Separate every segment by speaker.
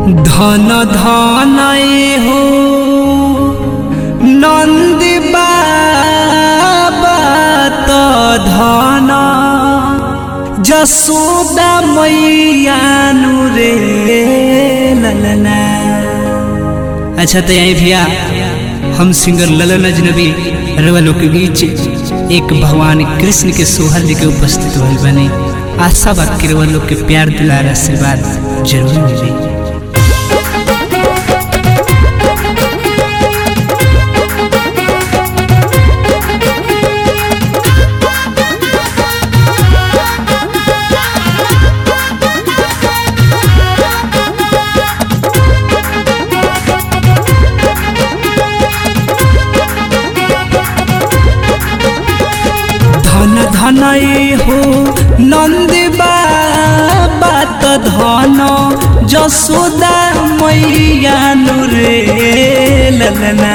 Speaker 1: धन धन हो नंद बाबा तो धन जसोदा मैया रे ललना। अच्छा तो यही भैया हम सिंगर ललन अजनबी रवलों के बीच एक भगवान कृष्ण के सोहर लेके उपस्थित हुए बने। आशा बात के रवलों के प्यार दुलार आशीर्वाद जरूर मिले। धन हो नंद बाबा तो धन जसोदा मैया रे ललना।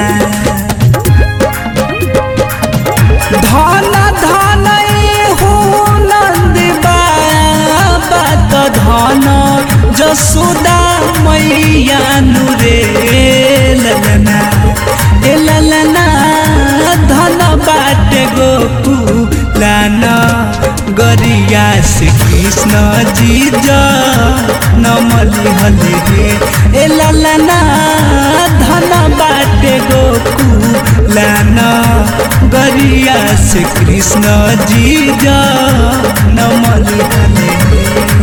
Speaker 1: धन धन हो नंद बाबा तो धन जसोदा मैया रे ललना। ए ललना धन बाट गोकुलाना गरिया से कृष्ण जी नमली हले रे। ए ललना धन बाटे गोकुलाना गरिया से कृष्ण जी नमली हले रे।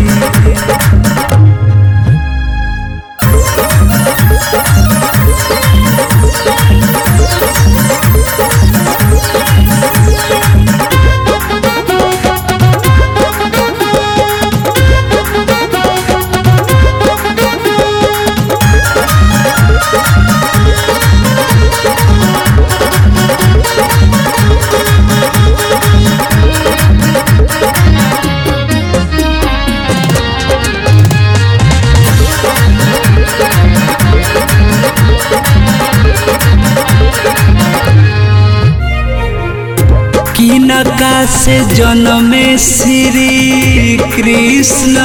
Speaker 1: किनका से जन्मे श्री कृष्ण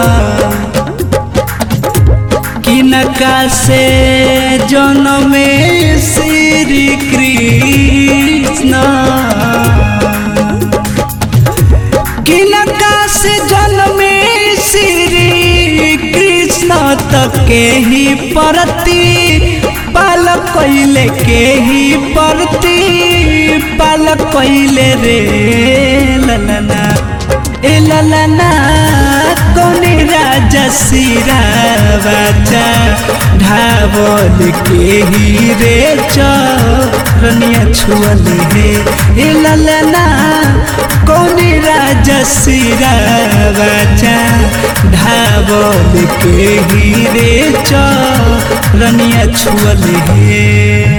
Speaker 1: किनका से जन्मे श्री कृष्ण किनका से जन्मे श्री कृष्ण तक के ही परती पाल कैले के ही परती पाल कैले रे ललना। ए ललना कौन राजा सिरावाचा ढाबल के ही रे चरनिया छुअले हे। ए ललना कौन राजा सिरावाचा ढाबल के ही रे चरनिया छुअले हे।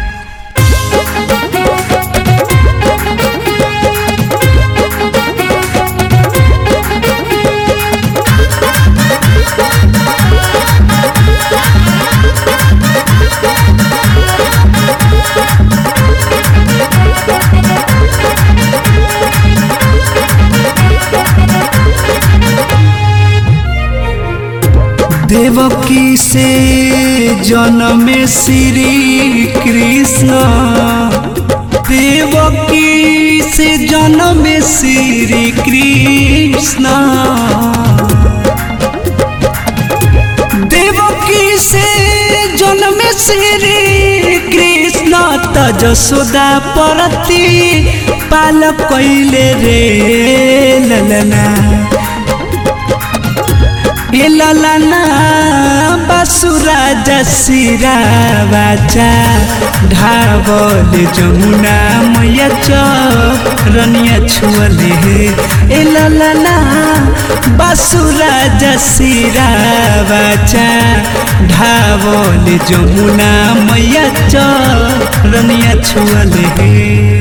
Speaker 1: देवकी से जन्मे श्री कृष्ण देवकी से जन्मे श्री कृष्ण देवकी से जन्मे श्री कृष्ण त जसोदा परती पाल कैले रे ललना। ए ललना बसुराजा सिरावाचा ढाबल जमुना मैया चरनिया छुअले हे। ए ललना बसुराजा सिरावाचा ढाबल जमुना मैया चरनिया छुअले हे।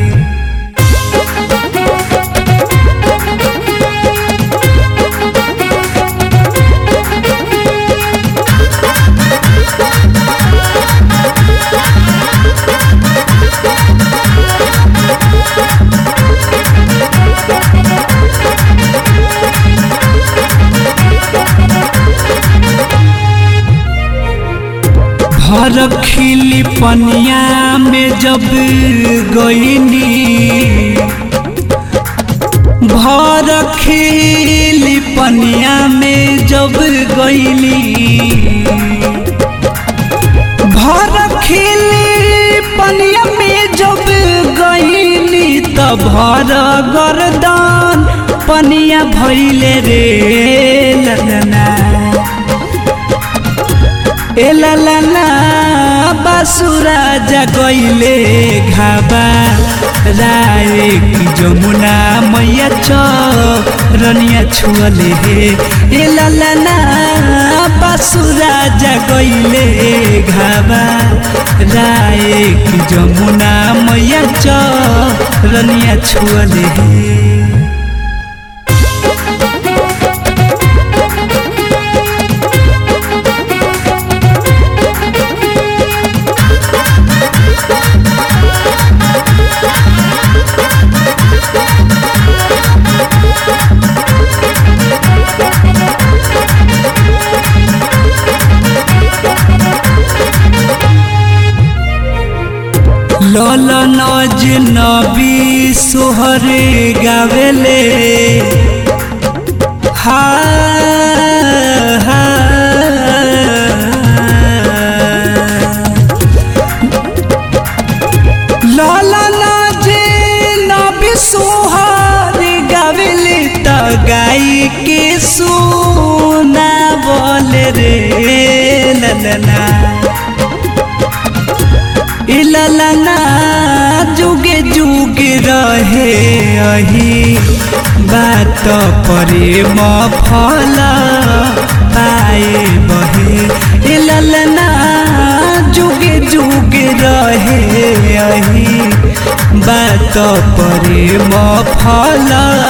Speaker 1: भर खिली पनिया में जब गईनी भर खिली पनिया में जब गईनी भर खिली पनिया में जब गईनी त भर गर्दन पनिया भइले रे ललना ए ललना बासुरा जगैले घाबा राय की जमुना मैया चरनिया छुअले हे ए ललना बासुरा जगैले घाबा राय की जमुना मैया चरनिया छुअले हे ललन अजनबी सोहरे गावेले हा ललन अजनबी सोहरे गावेले त गाई के सुना बोले रे ललना ललना जुगे जुगे रहे अही बात प्रेम फल पाए बहे ललना जुगे जुगे रहे अही बात प्रेम फल